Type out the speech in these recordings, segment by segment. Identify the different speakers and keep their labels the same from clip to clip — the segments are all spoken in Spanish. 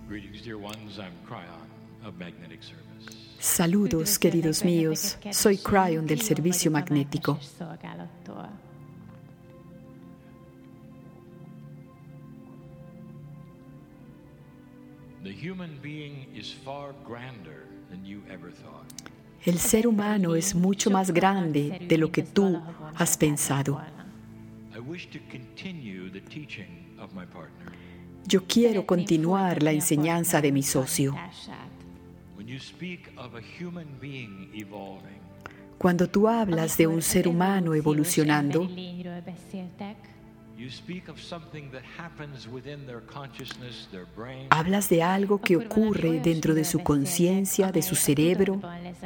Speaker 1: Greetings, dear ones. I'm Cryon of Magnetic Service.
Speaker 2: Saludos, queridos míos. Soy Cryon del Servicio Magnético.
Speaker 1: The human being is far grander than you ever thought.
Speaker 2: El ser humano es mucho más grande de lo que tú has pensado.
Speaker 1: I wish to continue the teaching of my partner.
Speaker 2: Yo quiero continuar la enseñanza de mi socio.
Speaker 1: When you speak of a human being evolving,
Speaker 2: Cuando tú hablas de un ser humano evolucionando,
Speaker 1: you speak of something that happens within their consciousness, their brain.
Speaker 2: hablas de algo que ocurre dentro de su conciencia, de su cerebro.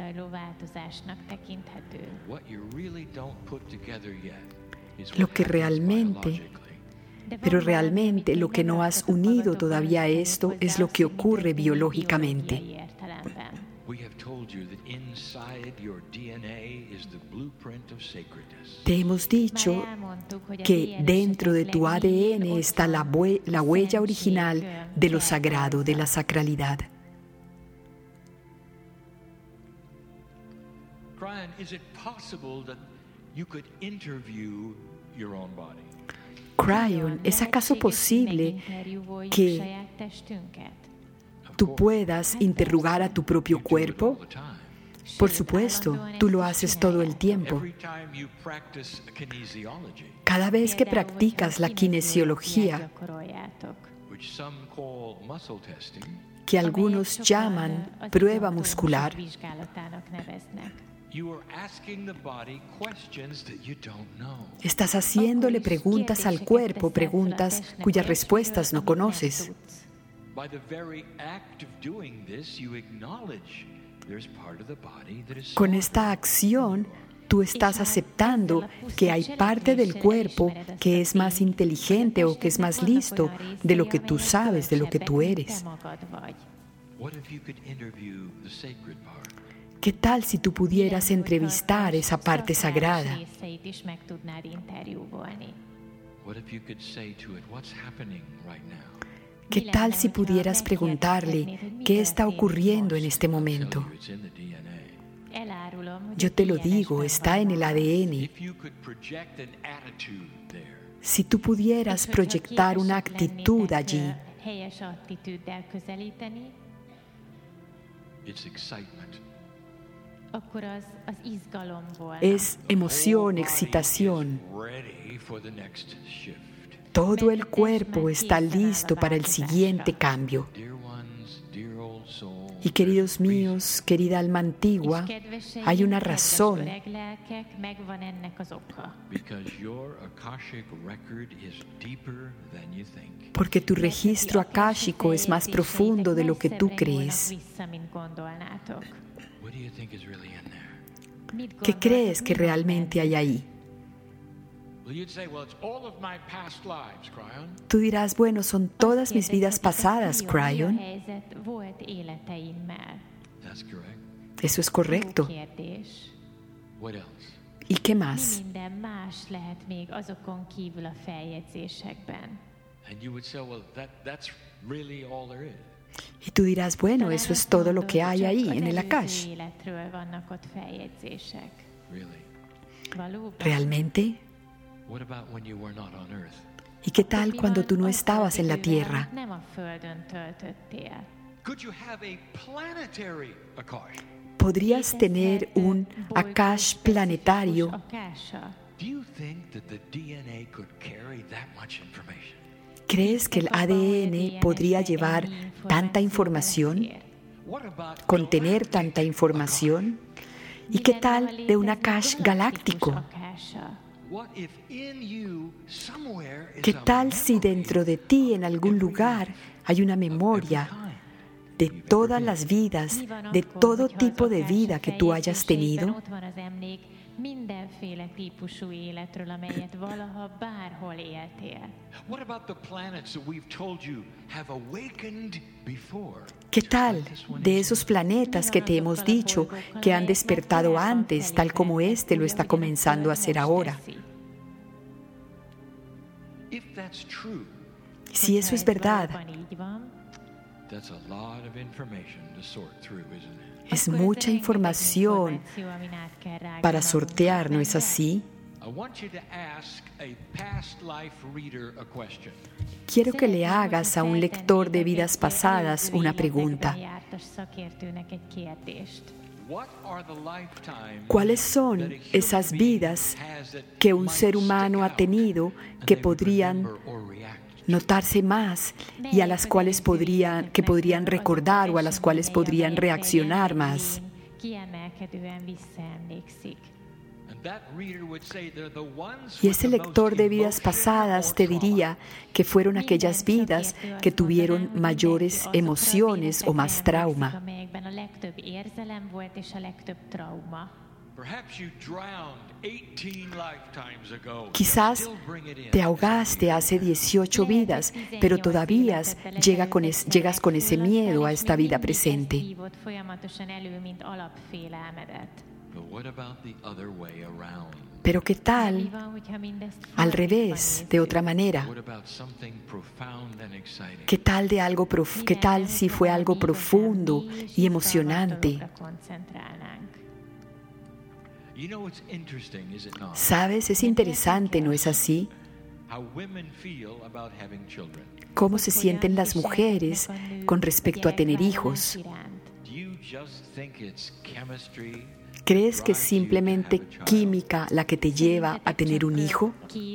Speaker 1: What you really don't put together yet is
Speaker 2: Lo
Speaker 1: what
Speaker 2: que
Speaker 1: happens
Speaker 2: realmente,
Speaker 1: biologically.
Speaker 2: pero realmente lo que no has unido todavía a esto es lo que ocurre biológicamente.
Speaker 1: We have told you that inside your DNA is the blueprint of sacredness.
Speaker 2: Te hemos dicho que dentro de tu ADN está la huella original de lo sagrado, de la sacralidad.
Speaker 1: Cryon, is it possible that you could interview your own body?
Speaker 2: Cryon, ¿es acaso posible que tú puedas interrogar a tu propio cuerpo?
Speaker 1: All the time.
Speaker 2: Por supuesto, tú lo haces todo el tiempo.
Speaker 1: Every time you practice kinesiology,
Speaker 2: Cada vez que practicas la kinesiología,
Speaker 1: which some call muscle testing,
Speaker 2: que algunos llaman prueba muscular,
Speaker 1: you are asking the body questions that you don't know.
Speaker 2: estás haciéndole preguntas al cuerpo, preguntas cuyas respuestas no conoces.
Speaker 1: By the very act of doing this, you acknowledge there's part of the body that is
Speaker 2: Con esta acción, tú estás aceptando que hay parte del cuerpo que es más inteligente o que es más listo de lo que tú sabes, de lo que tú eres.
Speaker 1: What if you could interview the sacred part?
Speaker 2: ¿Qué tal si tú pudieras entrevistar esa parte sagrada?
Speaker 1: What if you could say to it, what's happening right now?
Speaker 2: ¿Qué tal si pudieras preguntarle qué está ocurriendo en este momento?
Speaker 1: It's in the DNA.
Speaker 2: Yo te lo digo, está en el ADN.
Speaker 1: If you could project an attitude there,
Speaker 2: Si tú pudieras proyectar una actitud allí,
Speaker 1: it's excitement.
Speaker 2: es emoción, excitación.
Speaker 1: Ready for the next shift.
Speaker 2: Todo el cuerpo está listo para el siguiente cambio.
Speaker 1: Dear ones, dear old soul,
Speaker 2: Y queridos míos, querida alma antigua, hay una razón,
Speaker 1: because your Akashic record is deeper than you think.
Speaker 2: porque tu registro akáshico es más profundo de lo que tú crees.
Speaker 1: What do you think is really in there?
Speaker 2: ¿Qué crees que realmente hay ahí?
Speaker 1: Well, you'd say, well, it's all of my past lives, Cryon.
Speaker 2: Tú dirás, bueno, son todas mis vidas pasadas, Cryon.
Speaker 1: That's correct.
Speaker 2: Eso es correcto.
Speaker 1: What else?
Speaker 2: ¿Y qué más?
Speaker 1: And you would say, well, that's really all there is.
Speaker 2: Y tú dirás, bueno, eso es todo lo que hay ahí en el Akash.
Speaker 1: Really?
Speaker 2: ¿Realmente?
Speaker 1: What about when you were not on Earth?
Speaker 2: ¿Y qué tal cuando tú no estabas en la Tierra?
Speaker 1: Could you have a planetary Akash?
Speaker 2: ¿Podrías tener un Akash planetario?
Speaker 1: Do you think that the DNA could carry that much information?
Speaker 2: ¿Crees que el ADN podría llevar tanta información?
Speaker 1: What about
Speaker 2: ¿Contener tanta información? ¿Y qué tal de un Akash galáctico?
Speaker 1: what if in you somewhere is
Speaker 2: ¿Qué
Speaker 1: a
Speaker 2: tal si dentro de ti en algún lugar hay una memoria de todas las vidas, de todo tipo de vida que tú hayas tenido?
Speaker 1: What about the planets that we've told you have awakened before?
Speaker 2: ¿Qué tal de esos planetas que te hemos dicho que han despertado antes, tal como este lo está comenzando a hacer ahora?
Speaker 1: If that's true,
Speaker 2: Si eso es verdad,
Speaker 1: That's a lot of information to sort through, isn't it?
Speaker 2: Es mucha información para sortear, ¿no es así?
Speaker 1: I want you to ask a past life reader a question.
Speaker 2: Quiero que le hagas a un lector de vidas pasadas una pregunta.
Speaker 1: What are the lifetimes
Speaker 2: ¿Cuáles son
Speaker 1: that a human
Speaker 2: esas
Speaker 1: being
Speaker 2: vidas
Speaker 1: has that
Speaker 2: que un
Speaker 1: might
Speaker 2: ser humano
Speaker 1: stick
Speaker 2: ha
Speaker 1: out
Speaker 2: tenido
Speaker 1: and
Speaker 2: que
Speaker 1: they would
Speaker 2: podrían
Speaker 1: remember or react to?
Speaker 2: notarse más y a las cuales podrían recordar o a las cuales podrían reaccionar más?
Speaker 1: And that reader would say they're the ones
Speaker 2: Y
Speaker 1: with
Speaker 2: ese
Speaker 1: the most
Speaker 2: lector de vidas
Speaker 1: emotion
Speaker 2: pasadas
Speaker 1: or
Speaker 2: te
Speaker 1: trauma.
Speaker 2: diría que fueron aquellas vidas que tuvieron mayores emociones o más trauma.
Speaker 1: Perhaps you drowned 18 lifetimes ago.
Speaker 2: Quizás
Speaker 1: Still bring it in.
Speaker 2: te ahogaste hace 18 vidas, pero todavía llegas con ese miedo a esta vida presente.
Speaker 1: But what about the other way around?
Speaker 2: Pero ¿qué tal al revés, de otra manera?
Speaker 1: What about something profound and exciting?
Speaker 2: ¿Qué tal qué tal si fue algo profundo y emocionante?
Speaker 1: You know, it's interesting, is it not?
Speaker 2: ¿Sabes? Es interesante, ¿no es así?
Speaker 1: How women feel about having children.
Speaker 2: ¿Cómo se sienten las mujeres con respecto a tener hijos?
Speaker 1: Do you just think it's chemistry?
Speaker 2: ¿Crees que es simplemente química la que te lleva a tener un hijo?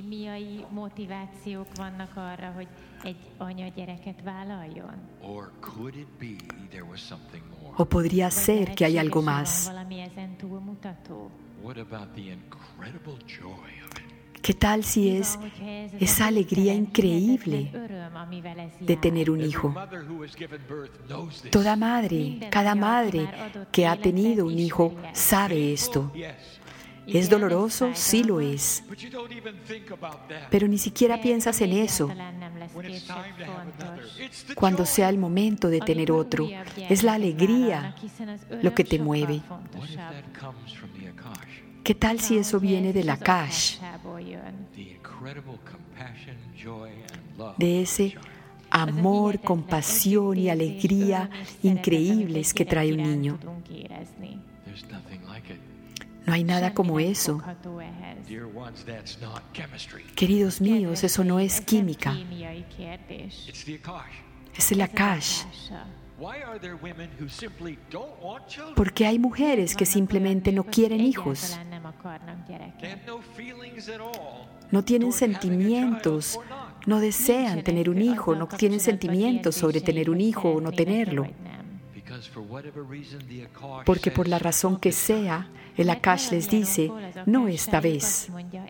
Speaker 1: Or could it be there was something more?
Speaker 2: ¿O podría ser que hay algo más?
Speaker 1: What about the incredible joy of it?
Speaker 2: ¿Qué tal si es esa alegría increíble de tener un
Speaker 1: Every
Speaker 2: hijo?
Speaker 1: mother who has given birth knows this.
Speaker 2: Toda madre, cada madre que ha tenido un hijo sabe esto.
Speaker 1: Yes,
Speaker 2: ¿Es doloroso? Sí lo es.
Speaker 1: but you don't even think about that.
Speaker 2: Pero ni siquiera piensas en eso.
Speaker 1: When it's time to have another, it's the
Speaker 2: Cuando
Speaker 1: joy.
Speaker 2: sea el momento de tener otro, es la alegría lo que te mueve.
Speaker 1: What if that comes from the Akash?
Speaker 2: ¿Qué tal si eso viene del Akash,
Speaker 1: The incredible compassion, joy, and love.
Speaker 2: de ese amor, compasión y alegría increíbles que trae un niño?
Speaker 1: There's nothing like it.
Speaker 2: No hay nada como eso.
Speaker 1: Dear ones, that's not chemistry.
Speaker 2: Queridos míos, eso no es química,
Speaker 1: It's the Akash.
Speaker 2: es el Akash.
Speaker 1: Why are there women who simply don't want children?
Speaker 2: Porque hay mujeres que simplemente no quieren hijos,
Speaker 1: They have no feelings at all.
Speaker 2: no tienen sentimientos, no desean tener un hijo, no tienen sentimientos sobre tener un hijo o no tenerlo.
Speaker 1: Because for whatever reason the Akash
Speaker 2: Porque por la
Speaker 1: says,
Speaker 2: razón que sea, el Akash les dice, no esta vez,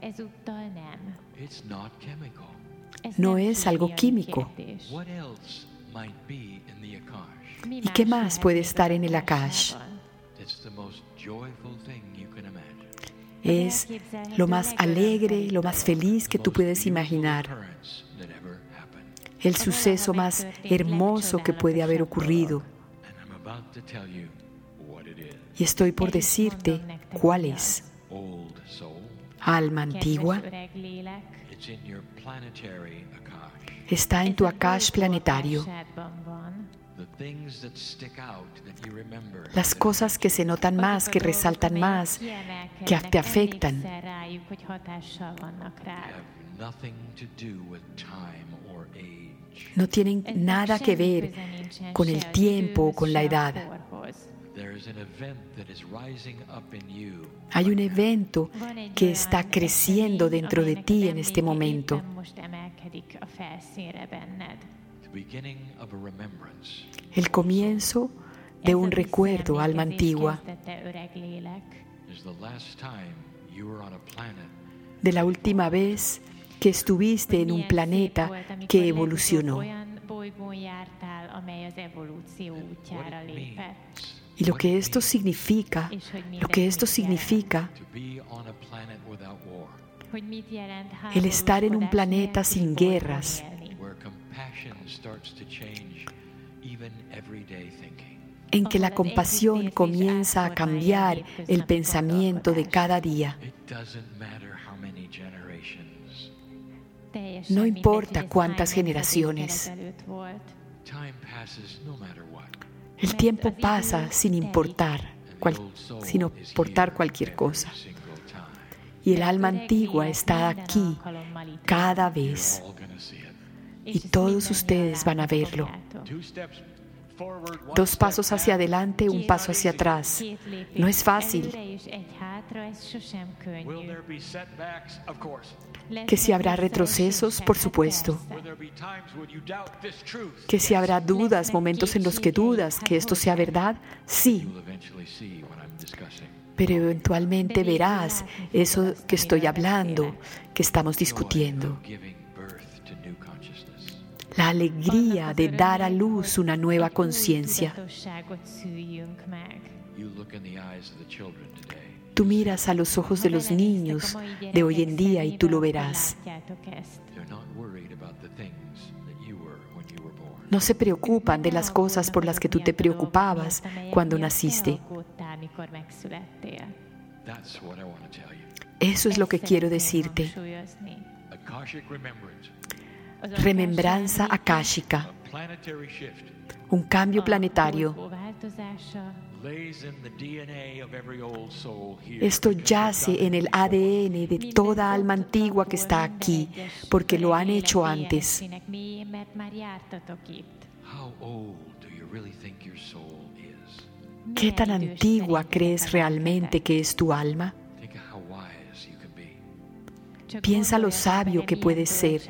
Speaker 1: it's not chemical.
Speaker 2: no es algo químico.
Speaker 1: What else might be in the Akash?
Speaker 2: ¿Y qué más puede estar en el Akash?
Speaker 1: It's the most joyful thing you can imagine.
Speaker 2: Es lo más alegre, lo más feliz que tú puedes imaginar,
Speaker 1: Occurrence that ever happened.
Speaker 2: el suceso más hermoso que puede haber ocurrido.
Speaker 1: And I'm about to tell you what it is.
Speaker 2: Y estoy por decirte cuál es.
Speaker 1: Old soul.
Speaker 2: Alma antigua,
Speaker 1: It's in your planetary Akash.
Speaker 2: está en tu Akash planetario.
Speaker 1: The things that stick out that you remember.
Speaker 2: Las cosas que se notan más, que resaltan más, que te afectan,
Speaker 1: have nothing to do with time or age.
Speaker 2: no tienen nada que ver con el tiempo o con la edad.
Speaker 1: There is an event that is rising up in you.
Speaker 2: Hay un evento que está creciendo dentro de ti en este momento.
Speaker 1: The beginning of a remembrance.
Speaker 2: El comienzo de un recuerdo, alma antigua,
Speaker 1: Is the last time you were on a planet
Speaker 2: de la última vez que estuviste en un planeta que evolucionó.
Speaker 1: what it means
Speaker 2: Y lo que esto significa,
Speaker 1: to be on a planet without war,
Speaker 2: el estar en un planeta sin guerras,
Speaker 1: where compassion starts to change even everyday thinking.
Speaker 2: en que la compasión comienza a cambiar el pensamiento de cada día.
Speaker 1: It doesn't matter how many generations.
Speaker 2: No importa cuántas generaciones. El tiempo pasa sin importar cualquier cosa. Y el alma antigua está aquí cada vez. Y todos ustedes van a verlo. 2 pasos hacia adelante, 1 paso hacia atrás. No es fácil. Que si habrá retrocesos, por supuesto. Que si habrá dudas, momentos en los que dudas que esto sea verdad, sí. Pero eventualmente verás eso que estoy hablando, que estamos discutiendo. La alegría de dar a luz una nueva conciencia. Tú miras a los ojos de los niños de hoy en día y tú lo verás. No se preocupan de las cosas por las que tú te preocupabas cuando naciste. Eso es lo que quiero decirte. Remembranza akáshica, un cambio planetario. Esto yace en el ADN de toda alma antigua que está aquí, porque lo han hecho antes. ¿Qué tan antigua crees realmente que es tu alma? Piensa lo sabio que puedes ser.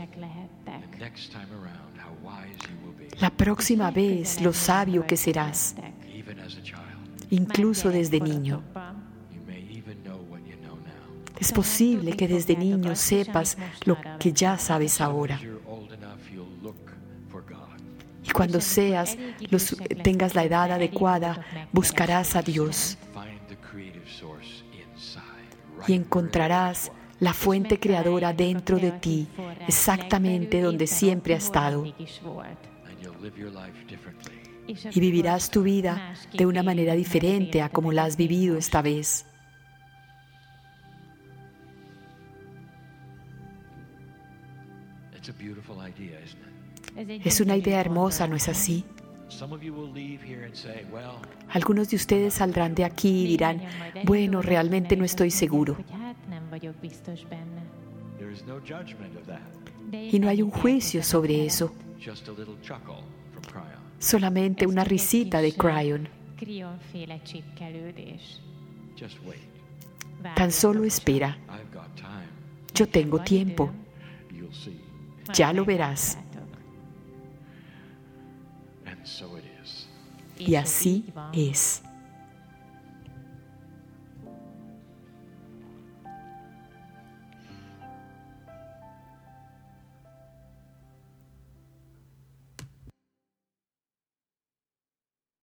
Speaker 2: La próxima vez lo sabio que serás, incluso desde niño. Es posible que desde niño sepas lo que ya sabes ahora. Y cuando tengas la edad adecuada, buscarás a Dios y encontrarás la fuente creadora dentro de ti, exactamente donde siempre ha estado. Y vivirás tu vida de una manera diferente a como la has vivido esta vez. Es una idea hermosa, ¿no es así? Algunos de ustedes saldrán de aquí y dirán, bueno, realmente no estoy seguro. Y no hay un juicio sobre eso. Solamente una risita de Cryon. Tan solo espera. Yo tengo tiempo. Ya lo verás. Y así es.